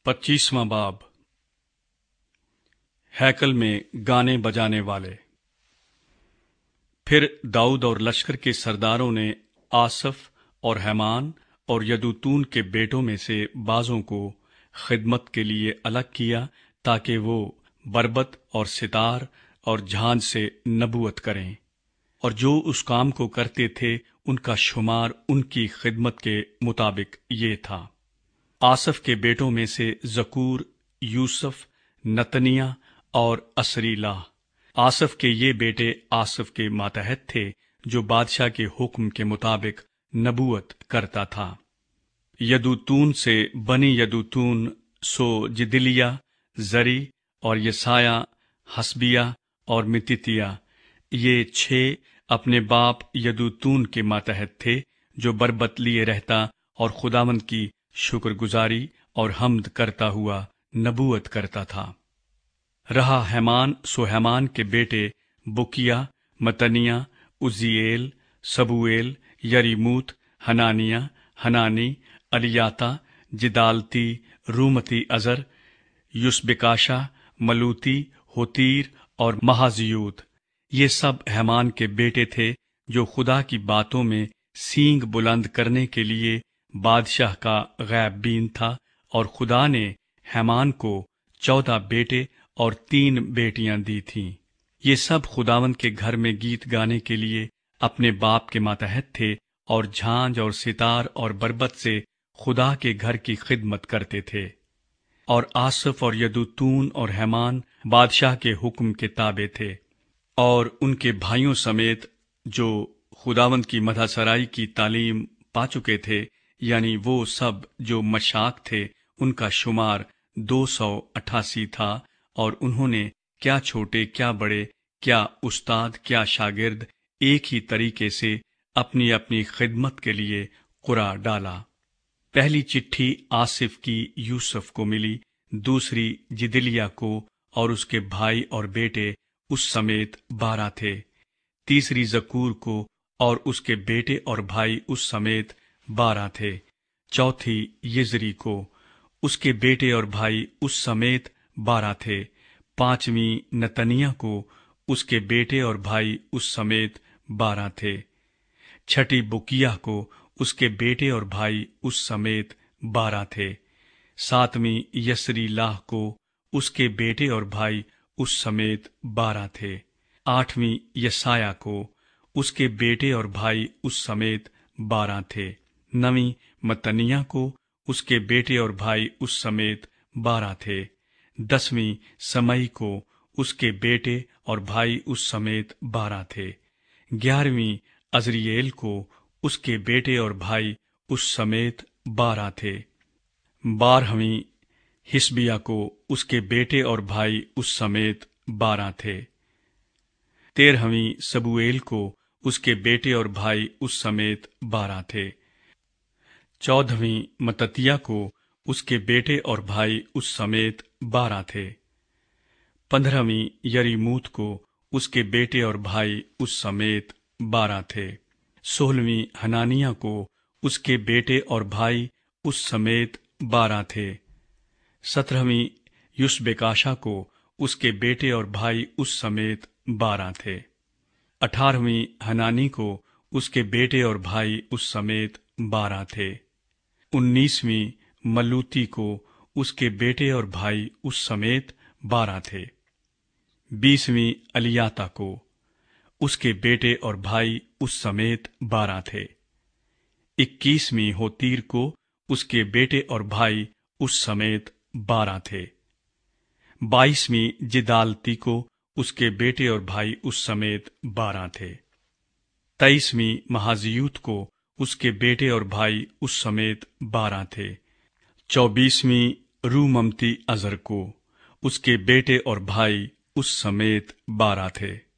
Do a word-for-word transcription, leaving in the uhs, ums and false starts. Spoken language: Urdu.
پچیسواں باب ہیکل میں گانے بجانے والے۔ پھر داؤد اور لشکر کے سرداروں نے آصف اور ہیمان اور یدوتون کے بیٹوں میں سے بعضوں کو خدمت کے لیے الگ کیا تاکہ وہ بربط اور ستار اور جھانج سے نبوت کریں، اور جو اس کام کو کرتے تھے ان کا شمار ان کی خدمت کے مطابق یہ تھا۔ آصف کے بیٹوں میں سے زکور، یوسف، نتنیہ اور اسریلا۔ آصف کے یہ بیٹے آصف کے ماتحت تھے جو بادشاہ کے حکم کے مطابق نبوت کرتا تھا۔ یدوتون سے بنی یدوتون سو جدلیہ، زری اور یسایہ، حسبیہ اور متتیہ، یہ چھ اپنے باپ یدوتون کے ماتحت تھے جو بربط لیے رہتا اور خداوند کی شکر گزاری اور حمد کرتا ہوا نبوت کرتا تھا۔ رہا ہیمان سو ہیمان کے بیٹے بکیہ، متنیہ، عزیئیل، سبوئیل، یریموت، حنانیہ، حنانی، الیاتا، جدالتی، رومتی عزر، یسبکاشا، ملوتی، ہوتیر اور مہازیوت۔ یہ سب ہیمان کے بیٹے تھے جو خدا کی باتوں میں سینگ بلند کرنے کے لیے بادشاہ کا غیب بین تھا، اور خدا نے ہیمان کو چودہ بیٹے اور تین بیٹیاں دی تھیں۔ یہ سب خداوند کے گھر میں گیت گانے کے لیے اپنے باپ کے ماتحت تھے اور جھانج اور ستار اور بربط سے خدا کے گھر کی خدمت کرتے تھے۔ اور آصف اور یدوتون اور ہیمان بادشاہ کے حکم کے تابع تھے، اور ان کے بھائیوں سمیت جو خداوند کی مدح سرائی کی تعلیم پا چکے تھے، یعنی وہ سب جو مشاق تھے، ان کا شمار دو سو اٹھاسی تھا، اور انہوں نے کیا چھوٹے کیا بڑے، کیا استاد کیا شاگرد، ایک ہی طریقے سے اپنی اپنی خدمت کے لیے قرعہ ڈالا۔ پہلی چٹھی آصف کی یوسف کو ملی، دوسری جدلیہ کو، اور اس کے بھائی اور بیٹے اس سمیت بارہ تھے، تیسری زکور کو، اور اس کے بیٹے اور بھائی اس سمیت بارہ تھے، چوتھی یزری کو، اس کے بیٹے اور بھائی اس سمیت بارہ تھے، پانچویں نتنیہ کو، اس کے بیٹے اور بھائی اس سمیت بارہ تھے، چھٹی بکیہ کو، اس کے بیٹے اور بھائی اس سمیت بارہ تھے، ساتویں یسری لاہ کو، اس کے بیٹے اور بھائی اس سمیت بارہ تھے، آٹھویں یسایہ کو، اس کے بیٹے اور بھائی اس سمیت بارہ تھے، نویں متنیہ کو، اس کے بیٹے اور بھائی اس سمیت بارہ تھے، دسویں سمئی کو، اس کے بیٹے اور بھائی اس سمیت بارہ تھے، گیارہویں عزرییل کو، اس کے بیٹے اور بھائی اس سمیت بارہ تھے، بارہویں حسبیہ کو، اس کے بیٹے اور بھائی اس سمیت بارہ تھے، تیرہویں سبوئیل کو، اس کے بیٹے اور بھائی اس سمیت بارہ تھے، چودہویں متتیہ کو، اس کے بیٹے اور بھائی اس سمیت بارہ تھے، پندرہویں یریموت کو، اس کے بیٹے اور بھائی اس سمیت بارہ تھے، سولہویں حنانیہ کو، اس کے بیٹے اور بھائی اس سمیت بارہ تھے، سترہویں یسبکاشا کو، اس کے بیٹے اور بھائی اس سمیت بارہ تھے، اٹھارہویں حنانی کو، اس کے بیٹے اور بھائی اس سمیت بارہ تھے، انیسویں ملوتی کو، اس کے بیٹے اور بھائی اس سمیت بارہ تھے، بیسویں الیاتا کو، اس کے بیٹے اور بھائی اس سمیت بارہ تھے، اکیسویں ہوتیر کو، اس کے بیٹے اور بھائی اس سمیت بارہ تھے، بائیسویں جدالتی کو، اس کے بیٹے اور بھائی اس سمیت بارہ تھے، تیئیسویں مہازیوت کو، اس کے بیٹے اور بھائی اس سمیت بارہ تھے، چوبیسویں روممتی عزر کو، اس کے بیٹے اور بھائی اس سمیت بارہ تھے۔